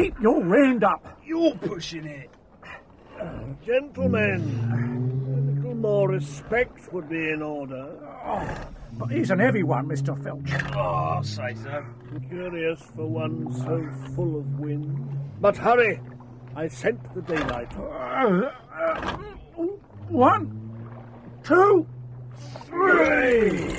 keep your hand up. You're pushing it. Gentlemen, a little more respect would be in order. But he's an heavy one, Mr. Filch. Oh, I'll say so. Curious for one so full of wind. But hurry! I scent the daylight. 1, 2, 3.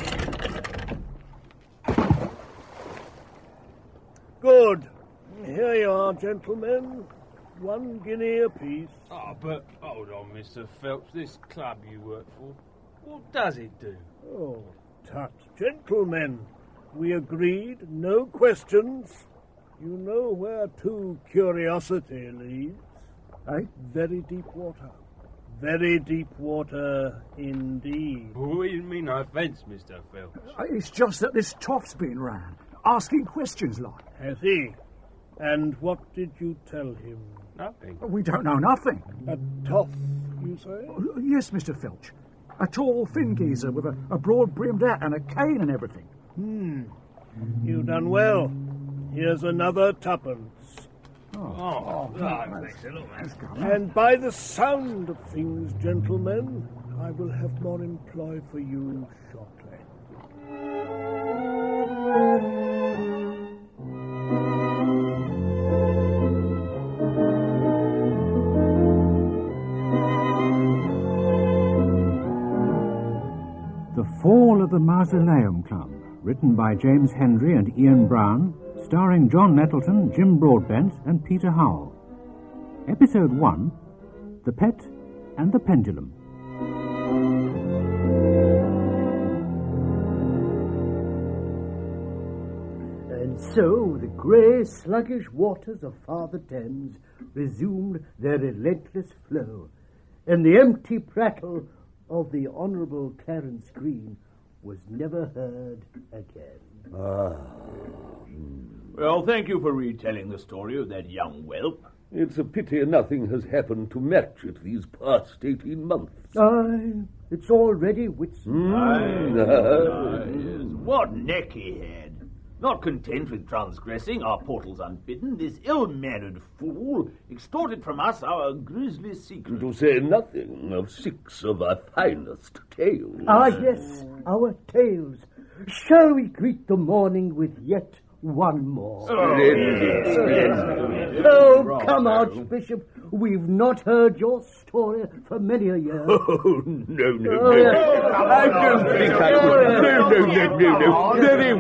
Good. Here you are, gentlemen. 1 guinea apiece. Oh, but hold on, Mr. Phelps. This club you work for, what does it do? Oh, tut. Gentlemen, we agreed, no questions. You know where to curiosity leads. Eh? Very deep water. Very deep water indeed. Oh, you mean no offence, Mr. Phelps. It's just that this toff's been round, asking questions like. Has he? And what did you tell him? Nothing. We don't know nothing. A toff, you say? Yes, Mr. Filch. A tall, thin geezer with a broad-brimmed hat and a cane and everything. You've done well. Here's another 2pence. Thanks a lot, man. And by the sound of things, gentlemen, I will have more employ for you shortly. The Fall of the Mausoleum Club, written by James Hendry and Ian Brown, starring John Nettleton, Jim Broadbent and Peter Howell. Episode 1, The Pet and the Pendulum. And so the grey, sluggish waters of Father Thames resumed their relentless flow, and the empty prattle of the Honourable Clarence Green was never heard again. Well, thank you for retelling the story of that young whelp. It's a pity nothing has happened to match it these past 18 months. Aye, it's already Whitsun. Yes. What neck he had. Not content with transgressing our portals unbidden, this ill-mannered fool extorted from us our grisly secret. To say nothing of 6 of our finest tales. Ah, yes, our tales. Shall we greet the morning with yet one more? Splendid. Oh, come, Archbishop. We've not heard your story for many a year. Oh, no. I don't think I would. No. Very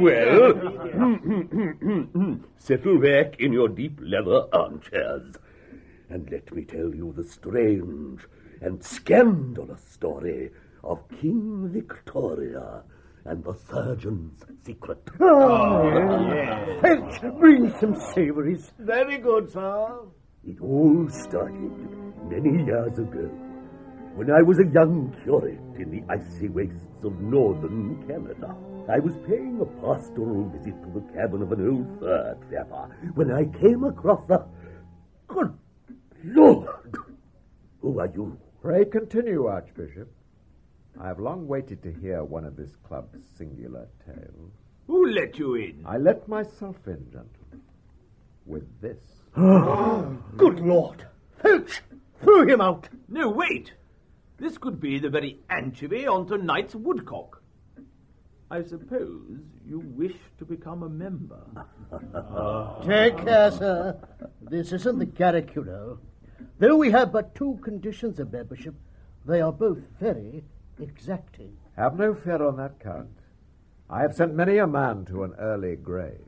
well. Settle back in your deep leather armchairs, and let me tell you the strange and scandalous story of King Victoria and the surgeon's secret. Yes. Fetch, bring some savouries. Very good, sir. It all started many years ago, when I was a young curate in the icy wastes of northern Canada. I was paying a pastoral visit to the cabin of an old fur trapper when I came across a... Good Lord! Who are you? Pray continue, Archbishop. I have long waited to hear one of this club's singular tales. Who let you in? I let myself in, gentlemen, with this. Good Lord! Filch! Throw him out! No, wait! This could be the very anchovy on tonight's woodcock. I suppose you wish to become a member. Take care, sir. This isn't the Garrick, you know. Though we have but 2 conditions of membership, they are both very exacting. Have no fear on that count. I have sent many a man to an early grave.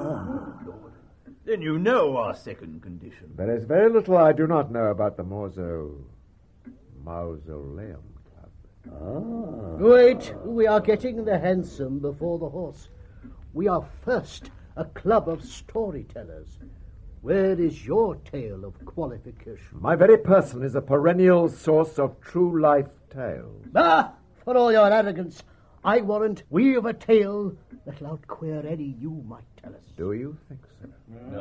Then you know our second condition. There is very little I do not know about the Mausoleum Club. Wait, we are getting the hansom before the horse. We are first a club of storytellers. Where is your tale of qualification? My very person is a perennial source of true life tales. Ah, for all your arrogance, I warrant we've a tale that'll outqueer any you might tell us. Do you think so?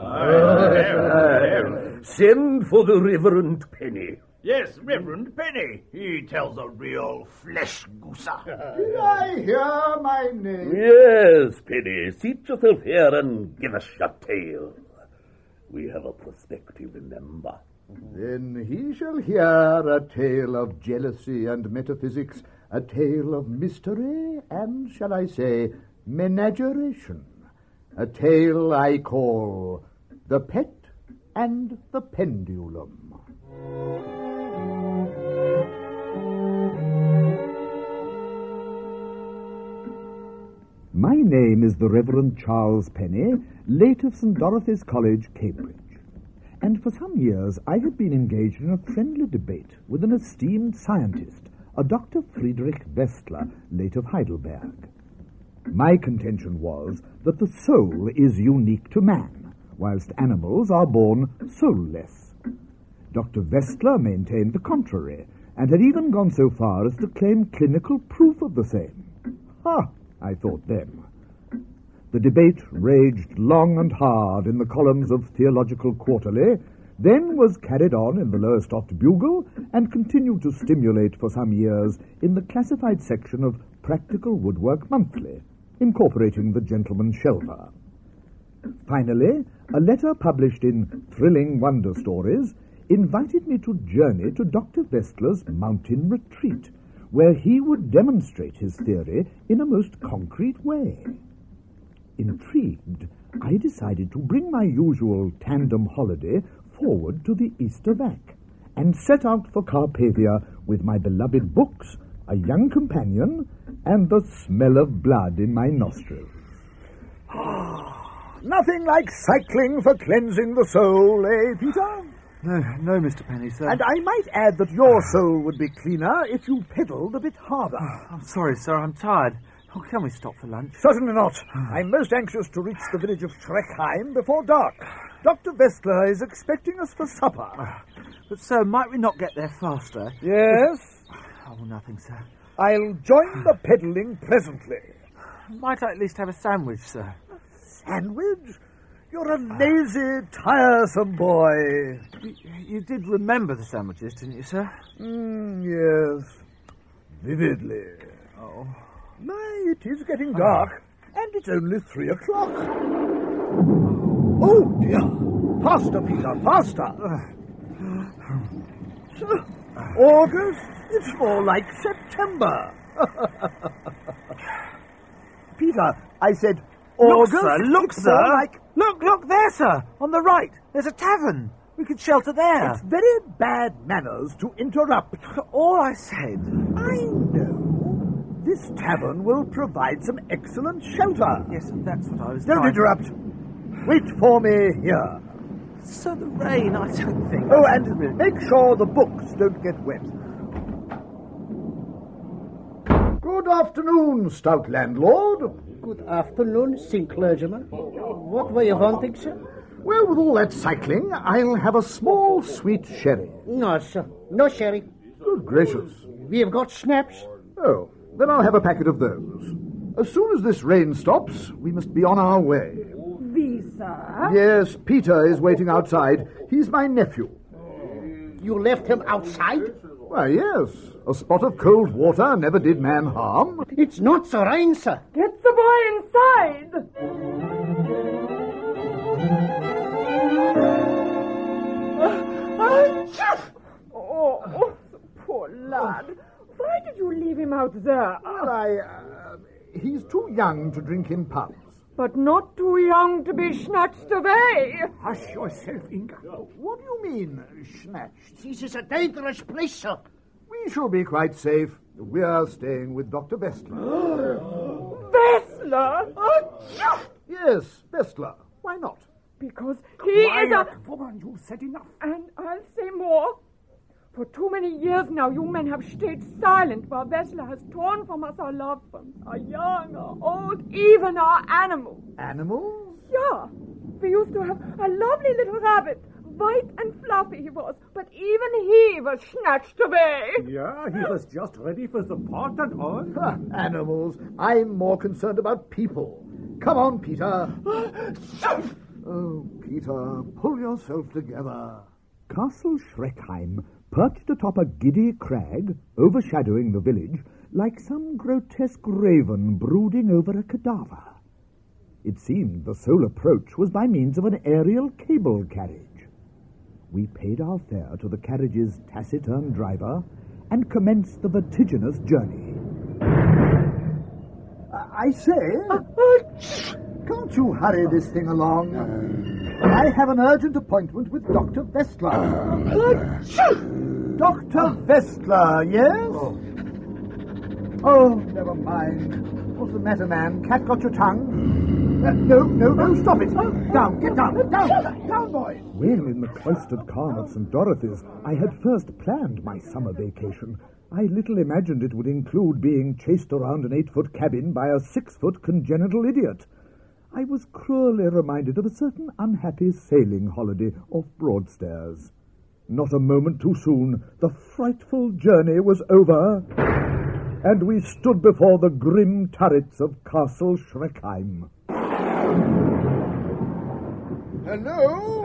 Send for the Reverend Penny. Yes, Reverend Penny. He tells a real flesh gooser. Did I hear my name? Yes, Penny. Seat yourself here and give us your tale. We have a perspective, remember. Then he shall hear a tale of jealousy and metaphysics, a tale of mystery and, shall I say, menageration. A tale I call The Pet and the Pendulum. My name is the Reverend Charles Penny, late of St. Dorothy's College, Cambridge. And for some years I had been engaged in a friendly debate with an esteemed scientist, a Dr. Friedrich Westler, late of Heidelberg. My contention was that the soul is unique to man, whilst animals are born soulless. Dr. Westler maintained the contrary, and had even gone so far as to claim clinical proof of the same. Ha! I thought then. The debate raged long and hard in the columns of Theological Quarterly, then was carried on in the Lowestoft Bugle, and continued to stimulate for some years in the classified section of Practical Woodwork Monthly, incorporating the Gentleman Shelver. Finally, a letter published in Thrilling Wonder Stories invited me to journey to Dr. Westler's mountain retreat, where he would demonstrate his theory in a most concrete way. Intrigued, I decided to bring my usual tandem holiday forward to the Easter Vac, and set out for Carpathia with my beloved books, a young companion, and the smell of blood in my nostrils. Nothing like cycling for cleansing the soul, eh, Peter? No, Mr. Penny, sir. And I might add that your soul would be cleaner if you pedalled a bit harder. I'm sorry, sir, I'm tired. Oh, can we stop for lunch? Certainly not. I'm most anxious to reach the village of Schreckheim before dark. Dr. Westler is expecting us for supper. But, sir, might we not get there faster? Yes? Oh, nothing, sir. I'll join the pedalling presently. Might I at least have a sandwich, sir? Sandwich? You're a lazy, tiresome boy. You did remember the sandwiches, didn't you, sir? Yes. Vividly. Oh. My, it is getting dark, and it's only 3 o'clock. Oh, dear. Faster, Peter, faster. August? It's more like September. Peter, I said August. Look, sir. Look there, sir. On the right. There's a tavern. We could shelter there. It's very bad manners to interrupt. All I said. I know. This tavern will provide some excellent shelter. Yes, that's what I was Don't trying interrupt. Wait for me here. Sir, the rain, I don't think... Oh, and make sure the books don't get wet. Good afternoon, stout landlord. Good afternoon, St. Clergyman. What were you wanting, sir? Well, with all that cycling, I'll have a small sweet sherry. No, sir. No sherry. Good gracious. We have got schnapps. Oh, then I'll have a packet of those. As soon as this rain stops, we must be on our way. Visa? Yes, Peter is waiting outside. He's my nephew. You left him outside? Why, yes. A spot of cold water never did man harm. It's not so rain, sir. Get the boy inside! Oh, poor lad. Why did you leave him out there? Well, he's too young to drink in pubs. But not too young to be snatched away. Hush yourself, Inga. What do you mean, snatched? This is a dangerous place, sir. We shall be quite safe. We're staying with Dr. Westler. Westler? Yes, Westler. Why not? Because he is a... woman, you said enough. And I'll say more. For too many years now, you men have stayed silent while Westler has torn from us our loved ones, our young, our old, even our animals. Animals? Yeah. We used to have a lovely little rabbit. White and fluffy he was, but even he was snatched away. Yeah, he was just ready for the pot and all. Animals. I'm more concerned about people. Come on, Peter. Oh, Peter, pull yourself together. Castle Schreckheim perched atop a giddy crag, overshadowing the village, like some grotesque raven brooding over a cadaver. It seemed the sole approach was by means of an aerial cable carriage. We paid our fare to the carriage's taciturn driver and commenced the vertiginous journey. I say, can't you hurry this thing along? I have an urgent appointment with Dr. Vestler. Dr. Vestler, yes? Oh, never mind. What's the matter, man? Cat got your tongue? No, stop it. Down, get down, boy. When in the cloistered calm of St. Dorothy's I had first planned my summer vacation, I little imagined it would include being chased around an 8-foot cabin by a 6-foot congenital idiot. I was cruelly reminded of a certain unhappy sailing holiday off Broadstairs. Not a moment too soon, the frightful journey was over, and we stood before the grim turrets of Castle Schreckheim. Hello?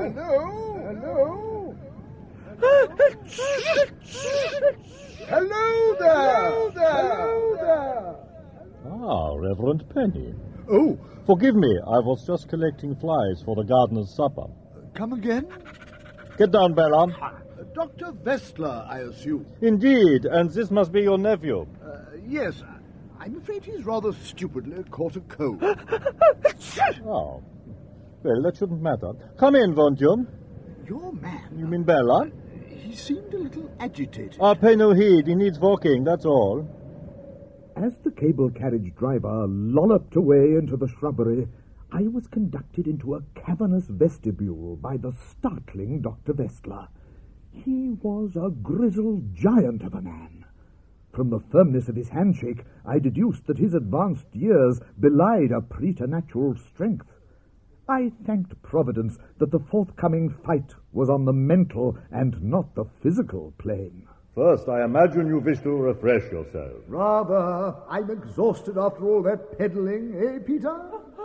Hello there! Ah, Reverend Penny. Oh. Forgive me, I was just collecting flies for the gardener's supper. Come again? Get down, Bella. Dr. Vestler, I assume. Indeed, and this must be your nephew. Yes, I'm afraid he's rather stupidly caught a cold. Oh. Well, that shouldn't matter. Come in, won't you? Your man? You mean Bella? He seemed a little agitated. Pay no heed. He needs walking, that's all. As the cable carriage driver lolloped away into the shrubbery, I was conducted into a cavernous vestibule by the startling Dr. Vestler. He was a grizzled giant of a man. From the firmness of his handshake, I deduced that his advanced years belied a preternatural strength. I thanked Providence that the forthcoming fight was on the mental and not the physical plane. First, I imagine you wish to refresh yourself. Rather. I'm exhausted after all that peddling, eh, Peter?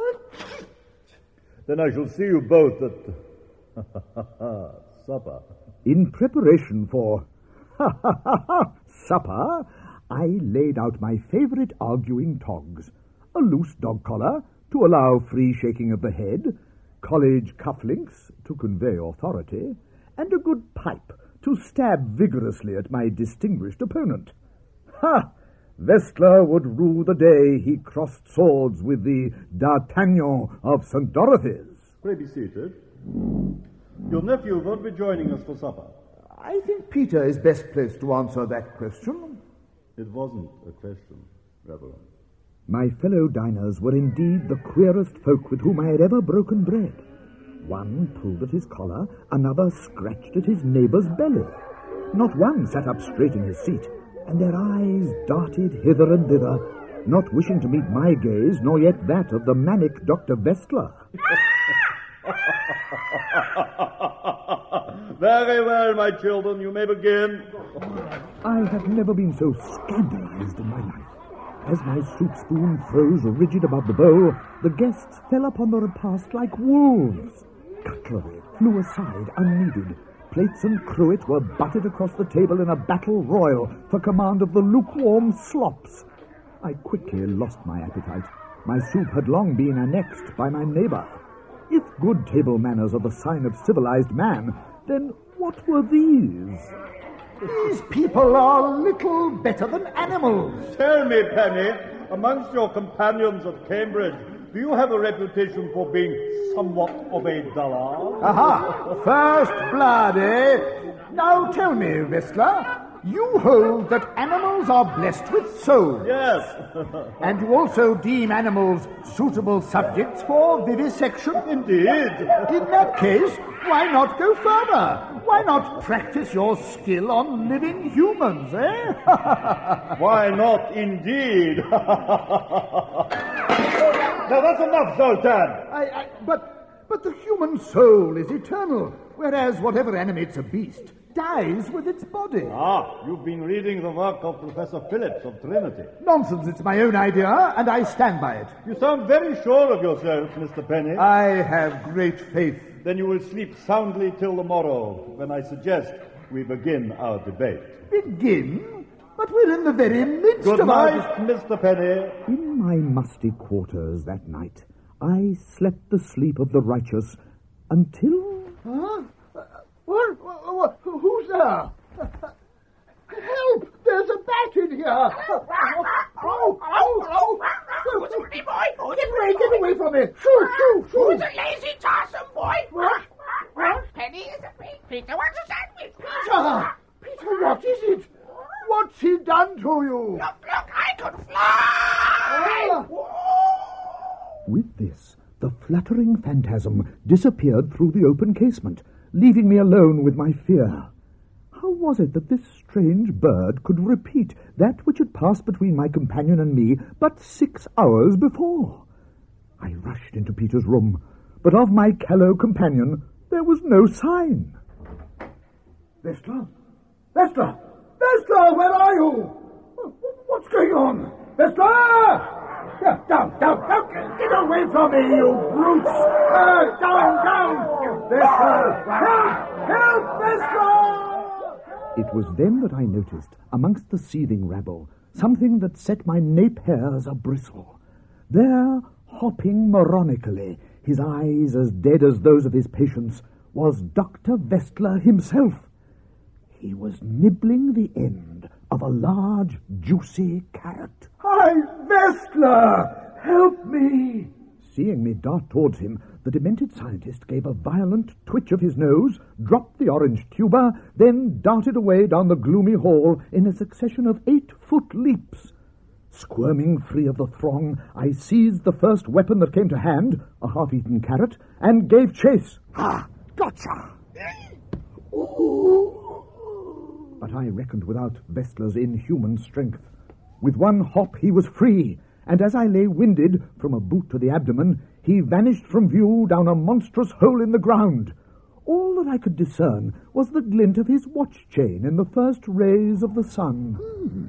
Then I shall see you both at supper. In preparation for supper, I laid out my favourite arguing togs: a loose dog collar to allow free shaking of the head, college cufflinks to convey authority, and a good pipe to stab vigorously at my distinguished opponent. Ha! Vestler would rue the day he crossed swords with the D'Artagnan of St. Dorothy's. Pray be seated. Your nephew won't be joining us for supper. I think Peter is best placed to answer that question. It wasn't a question, Reverend. My fellow diners were indeed the queerest folk with whom I had ever broken bread. One pulled at his collar, another scratched at his neighbour's belly. Not one sat up straight in his seat, and their eyes darted hither and thither, not wishing to meet my gaze, nor yet that of the manic Dr. Vestler. Very well, my children, you may begin. I have never been so scandalized in my life. As my soup spoon froze rigid above the bowl, the guests fell upon the repast like wolves. Cutlery flew aside unneeded. Plates and cruet were butted across the table in a battle royal for command of the lukewarm slops. I quickly lost my appetite. My soup had long been annexed by my neighbour. If good table manners are the sign of civilized man, then what were these? These people are little better than animals. Tell me, Penny, amongst your companions at Cambridge, do you have a reputation for being somewhat of a dullard? Aha! First blood, eh? Now tell me, Vestler, you hold that animals are blessed with souls. Yes. And you also deem animals suitable subjects for vivisection? Indeed. In that case, why not go further? Why not practice your skill on living humans, eh? Why not, indeed? Now that's enough, Zoltan. But the human soul is eternal, whereas whatever animates a beast dies with its body. You've been reading the work of Professor Phillips of Trinity. Nonsense, it's my own idea, and I stand by it. You sound very sure of yourself, Mr. Penny. I have great faith. Then you will sleep soundly till the morrow, when I suggest we begin our debate. Begin? But we're in the very midst Good of our... night, Mr. Penny. In my musty quarters that night, I slept the sleep of the righteous until... Huh? What? Who's there? Help! There's a bat in here! Who's a pretty boy? Get away from me! Shoo! Who's a lazy, tiresome boy? What? Penny is a pig. Peter wants a sandwich. Peter, what is it? What's he done to you? Look, I could fly! With this, the fluttering phantasm disappeared through the open casement, leaving me alone with my fear. How was it that this strange bird could repeat that which had passed between my companion and me but 6 hours before? I rushed into Peter's room, but of my callow companion there was no sign. Vestla, where are you? What's going on? Vestla! Down! Get away from me, you brutes! Down! Vestla! Help, Vestla! It was then that I noticed, amongst the seething rabble, something that set my nape hairs a-bristle. There, hopping moronically, his eyes as dead as those of his patients, was Dr. Vestla himself. He was nibbling the end of a large, juicy carrot. Hi, Vestla! Help me! Seeing me dart towards him, the demented scientist gave a violent twitch of his nose, dropped the orange tuber, then darted away down the gloomy hall in a succession of 8-foot leaps. Squirming free of the throng, I seized the first weapon that came to hand, a half-eaten carrot, and gave chase. Gotcha! But I reckoned without Vestla's inhuman strength. With one hop he was free, and as I lay winded from a boot to the abdomen, he vanished from view down a monstrous hole in the ground. All that I could discern was the glint of his watch chain in the first rays of the sun.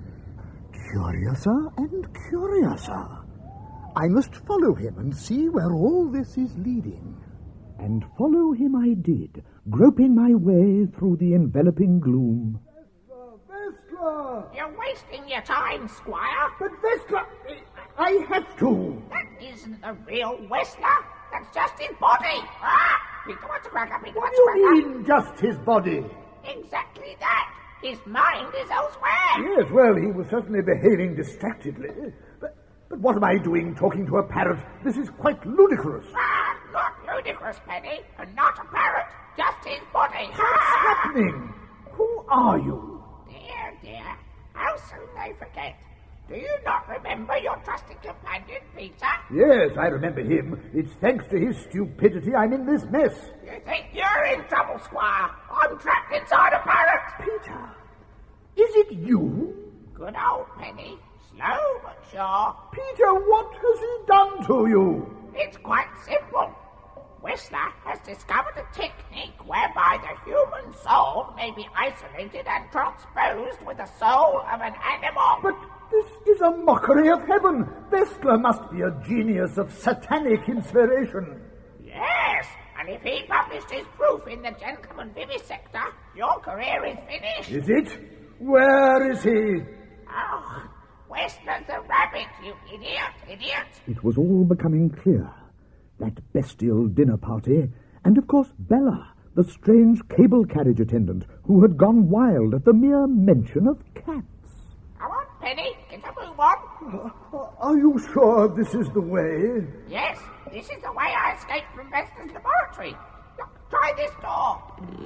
Curiouser and curiouser. I must follow him and see where all this is leading. And follow him I did, groping my way through the enveloping gloom. Vestla! You're wasting your time, Squire. But Vestla, I have to. That isn't the real Vestla. That's just his body. Peter wants to crack up. What do you mean, just his body? Exactly that. His mind is elsewhere. Yes, well, he was certainly behaving distractedly. But what am I doing talking to a parrot? This is quite ludicrous. Not ludicrous, Penny, and not a parrot. Just his body. What's happening? Who are you? Dear, how soon they forget. Do you not remember your trusted companion, Peter? Yes, I remember him. It's thanks to his stupidity I'm in this mess. You think you're in trouble, Squire? I'm trapped inside a parrot. Peter, is it you? Good old Penny. Slow but sure. Peter, what has he done to you? It's quite simple. Whistler has discovered a technique whereby the human soul may be isolated and transposed with the soul of an animal. But this is a mockery of heaven. Vestla must be a genius of satanic inspiration. Yes, and if he published his proof in the Gentleman Vivisector, your career is finished. Is it? Where is he? Oh, Whistler's the rabbit, you idiot. It was all becoming clear. That bestial dinner party, and of course Bella, the strange cable carriage attendant who had gone wild at the mere mention of cats. Come on, Penny, get a move on. Are you sure this is the way? Yes, this is the way I escaped from Vesta's laboratory. Look, try this door.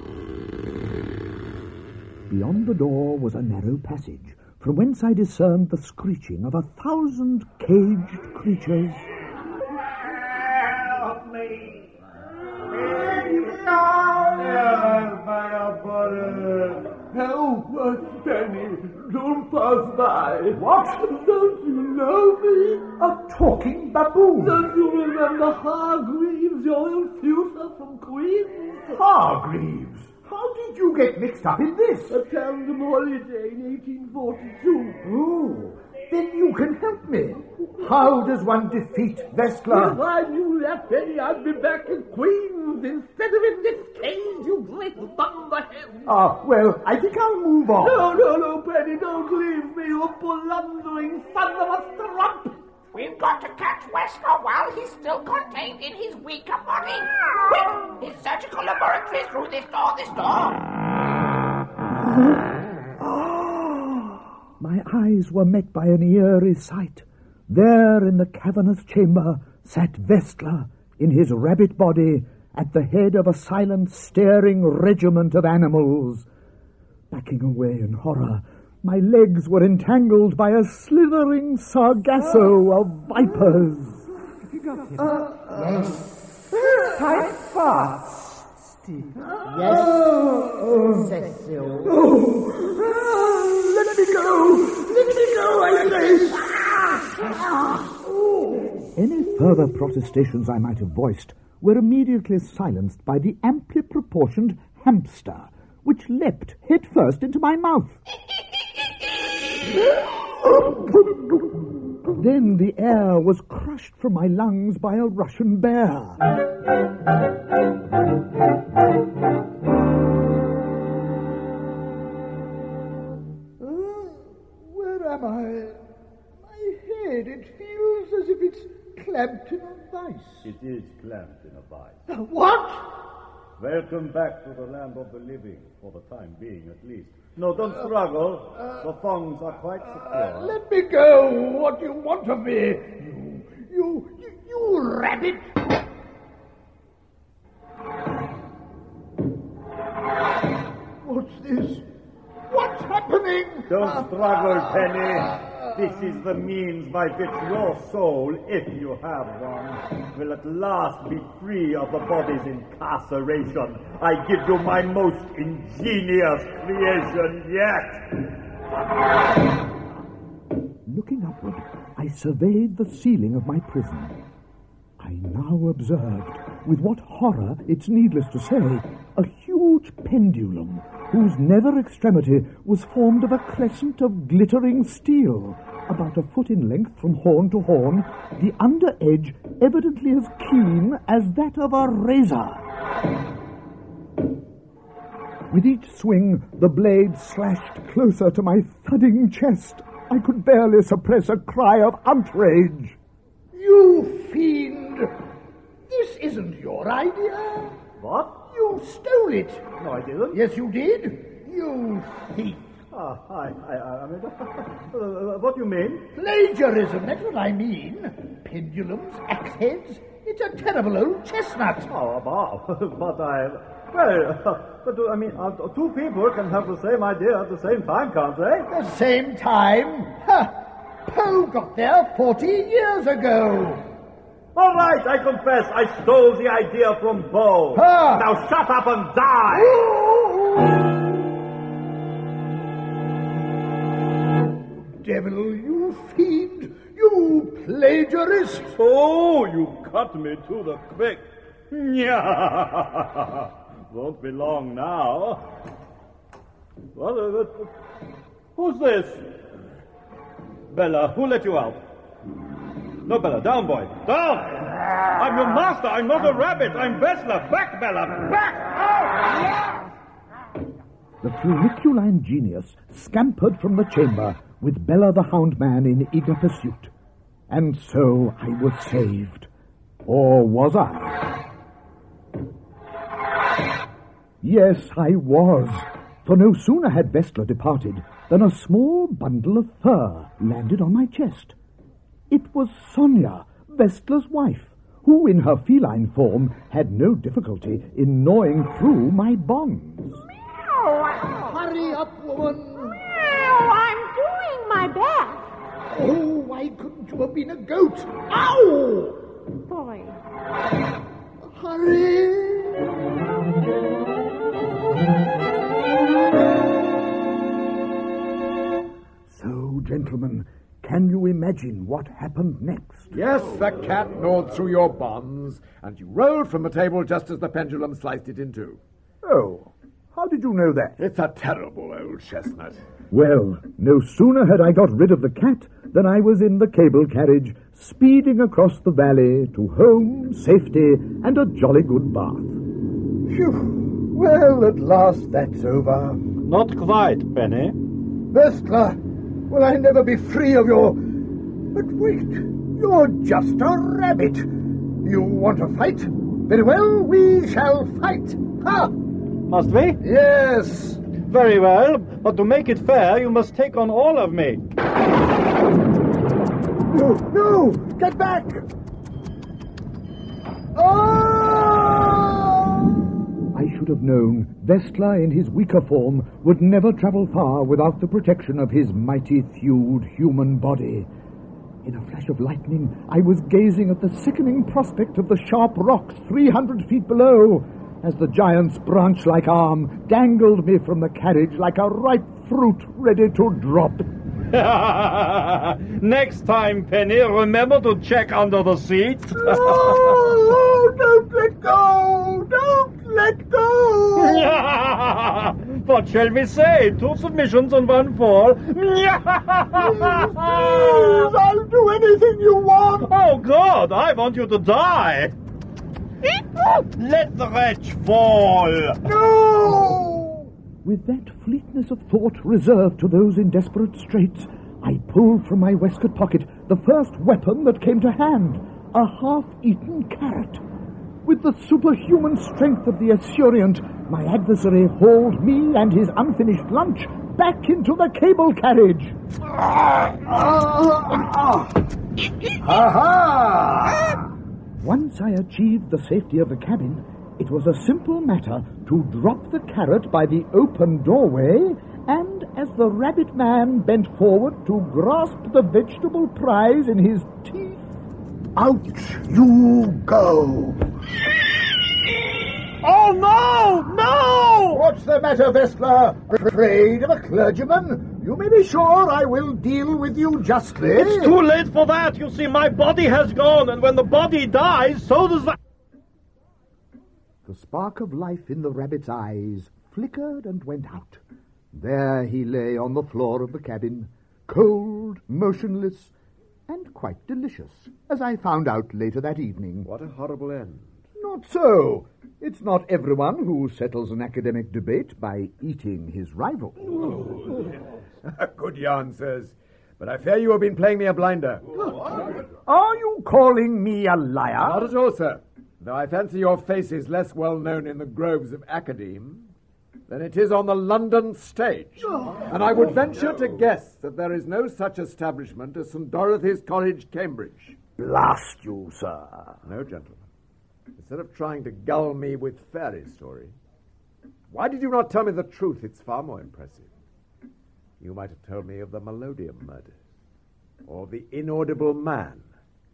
Beyond the door was a narrow passage, from whence I discerned the screeching of 1,000 caged creatures. Help me! Help us, Penny. Don't pass by. What? Don't you know me? A talking baboon. Don't you remember Hargreaves, your infuser from Queens? Hargreaves? How did you get mixed up in this? A tandem holiday in 1842. Oh, then you can help me. How does one defeat Vestla? If I knew that, Penny, I'd be back in Queens instead of in this cage, you great thunderhead. Well, I think I'll move on. No, Penny, don't leave me, you blundering son of a strumpet. We've got to catch Westler while he's still contained in his weaker body. Quick! His surgical laboratory is through this door. My eyes were met by an eerie sight. There in the cavernous chamber sat Westler in his rabbit body at the head of a silent, staring regiment of animals. Backing away in horror, my legs were entangled by a slithering sargasso of vipers. Yes. Tight fast, Steve. Yes, Cecil. Let me go, I say. Any further protestations I might have voiced were immediately silenced by the amply proportioned hamster, which leapt headfirst into my mouth. Then the air was crushed from my lungs by a Russian bear. Where am I? My head, it feels as if it's clamped in a vice. It is clamped in a vice. What? Welcome back to the land of the living, for the time being at least. No, don't struggle. The thongs are quite secure. Let me go. What do you want of me? You rabbit. What's this? What's happening? Don't struggle, Penny. This is the means by which your soul, if you have one, will at last be free of the body's incarceration. I give you my most ingenious creation yet. Looking upward, I surveyed the ceiling of my prison. I now observed, with what horror it's needless to say, a huge pendulum whose nether extremity was formed of a crescent of glittering steel, about a foot in length from horn to horn, the under edge evidently as keen as that of a razor. With each swing, the blade slashed closer to my thudding chest. I could barely suppress a cry of outrage. You fiend! This isn't your idea. What? You stole it. No, I didn't. Yes, you did. You thief. I mean, what do you mean? Plagiarism, that's what I mean. Pendulums, axe heads. It's a terrible old chestnut. Oh, but I mean, two people can have the same idea at the same time, can't they? The same time? Ha! Poe got there 40 years ago. All right, I confess, I stole the idea from Poe. Ha! Now shut up and die! Devil, you fiend! You plagiarist! Oh, you cut me to the quick. Won't be long now. Who's this? Bella, who let you out? No, Bella, down, boy. Down! I'm your master. I'm not a rabbit. I'm Westler. Back, Bella. Back! The Puriculine genius scampered from the chamber with Bella the Hound Man in eager pursuit. And so I was saved. Or was I? Yes, I was. For no sooner had Westler departed than a small bundle of fur landed on my chest. It was Sonia, Westler's wife, who in her feline form had no difficulty in gnawing through my bonds. Hurry up, woman. I'm doing my best. Oh, why couldn't you have been a goat? Ow! Boy. Hurry! So, gentlemen, can you imagine what happened next? Yes, the cat gnawed through your bonds, and you rolled from the table just as the pendulum sliced it in two. Oh, how did you know that? It's a terrible old chestnut. Well, no sooner had I got rid of the cat than I was in the cable carriage, speeding across the valley to home, safety, and a jolly good bath. Phew! Well, at last that's over. Not quite, Penny. Westler, will I never be free of your... But wait, You're just a rabbit. You want to fight? Very well, we shall fight. Ha! Must we? Yes. Very well, but to make it fair, you must take on all of me. No! Get back! Oh! I should have known Vestla in his weaker form would never travel far without the protection of his mighty thewed human body. In a flash of lightning, I was gazing at the sickening prospect of the sharp rocks 300 feet below, as the giant's branch-like arm dangled me from the carriage like a ripe fruit ready to drop. Next time, Penny, remember to check under the seat. Oh, don't let go! Don't let go! What shall we say? 2 submissions and 1 fall. Please, I'll do anything you want. Oh, God, I want you to die. Let the wretch fall. No! With that fleetness of thought reserved to those in desperate straits, I pulled from my waistcoat pocket the first weapon that came to hand, a half-eaten carrot. With the superhuman strength of the Assyrian, my adversary hauled me and his unfinished lunch back into the cable carriage. Ha-ha! Once I achieved the safety of the cabin, it was a simple matter to drop the carrot by the open doorway, and as the rabbit man bent forward to grasp the vegetable prize in his teeth... Out you go! Oh, no! No! What's the matter, Vestla? Afraid of a clergyman? You may be sure I will deal with you justly. It's too late for that. You see, my body has gone, and when the body dies, so does the... The spark of life in the rabbit's eyes flickered and went out. There he lay on the floor of the cabin, cold, motionless, and quite delicious, as I found out later that evening. What a horrible end. Not so. It's not everyone who settles an academic debate by eating his rival. Good yarn, sirs. But I fear you have been playing me a blinder. Are you calling me a liar? Not at all, sir. Though I fancy your face is less well known in the groves of Academe than it is on the London stage. And I would venture to guess that there is no such establishment as St. Dorothy's College, Cambridge. Blast you, sir. No, gentlemen. Instead of trying to gull me with fairy story, why did you not tell me the truth? It's far more impressive. You might have told me of the Melodium murders, or the Inaudible Man,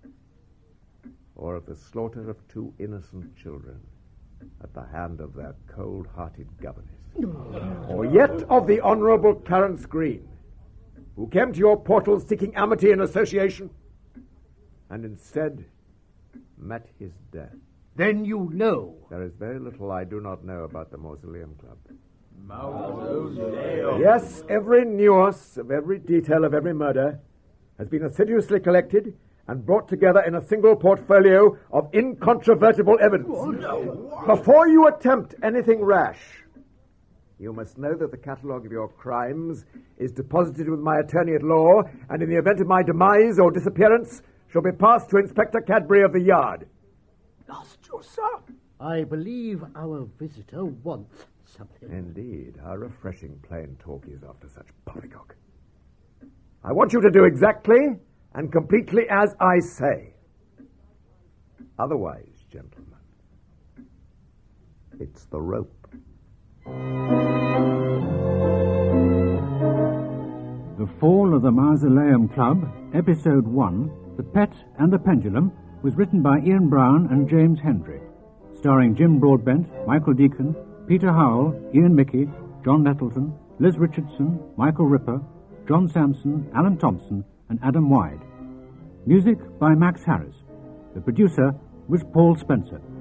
or of the slaughter of 2 innocent children at the hand of their cold-hearted governess, or yet of the Honourable Clarence Green, who came to your portals seeking amity and association, and instead met his death. Then you know. There is very little I do not know about the Mausoleum Club. Mausoleum. Yes, every nuance of every detail of every murder has been assiduously collected and brought together in a single portfolio of incontrovertible evidence. Before you attempt anything rash, you must know that the catalogue of your crimes is deposited with my attorney at law, and in the event of my demise or disappearance, shall be passed to Inspector Cadbury of the Yard. Lost you, sir. I believe our visitor wants something. Indeed, how refreshing plain talk is after such poppycock. I want you to do exactly and completely as I say. Otherwise, gentlemen, it's the rope. The Fall of the Mausoleum Club, Episode 1, The Pet and the Pendulum, was written by Ian Brown and James Hendry, starring Jim Broadbent, Michael Deacon, Peter Howell, Ian Mickey, John Nettleton, Liz Richardson, Michael Ripper, John Sampson, Alan Thompson, and Adam Wyde. Music by Max Harris. The producer was Paul Spencer.